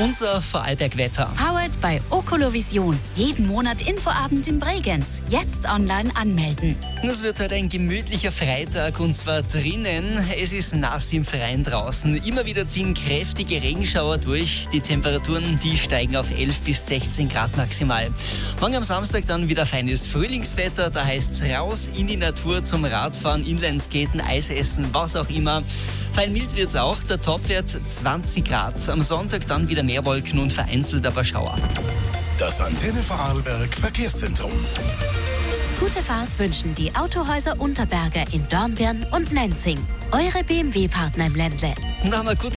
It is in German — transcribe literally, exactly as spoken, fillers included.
Unser Vorarlberg-Wetter. Powered by Okolovision. Jeden Monat Infoabend in Bregenz. Jetzt online anmelden. Es wird heute ein gemütlicher Freitag und zwar drinnen. Es ist nass im Freien draußen. Immer wieder ziehen kräftige Regenschauer durch. Die Temperaturen, die steigen auf elf bis sechzehn Grad maximal. Morgen am Samstag dann wieder feines Frühlingswetter. Da heißt es raus in die Natur zum Radfahren, Inlineskaten, Eis essen, was auch immer. Fein mild wird's auch. Der Topwert zwanzig Grad. Am Sonntag dann wieder mehr Wolken und vereinzelt aber Schauer. Das Antenne Vorarlberg Verkehrszentrum. Gute Fahrt wünschen die Autohäuser Unterberger in Dornbirn und Nenzing. Eure B M W-Partner im Ländle. Da haben wir gut